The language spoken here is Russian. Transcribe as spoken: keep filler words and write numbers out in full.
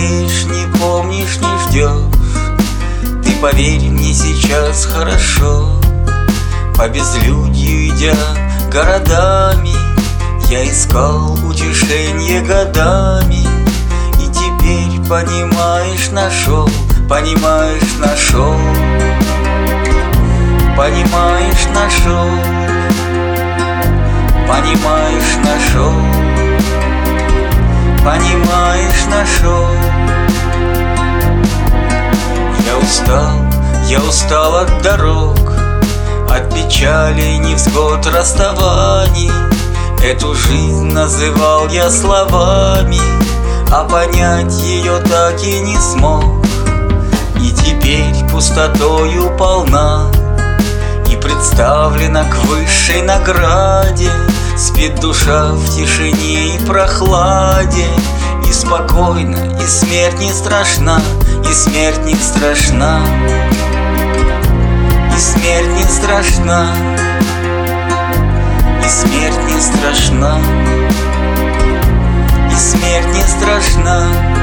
жалеешь, не помнишь, не ждешь. Ты поверь мне, сейчас хорошо. По безлюдью идя городами, я искал утешение годами. И теперь, понимаешь, нашел, понимаешь, нашел, понимаешь, нашел, понимаешь, нашел, понимаешь, нашел. Я устал, я устал от дорог, от печали, невзгод, расставаний. Эту жизнь называл я словами, а понять ее так и не смог. И теперь пустотою полна и представлена к высшей награде. Спит душа в тишине и прохладе, и спокойно, и смерть не страшна, и смерть не страшна, и смерть не страшна, и смерть не страшна, и смерть не страшна.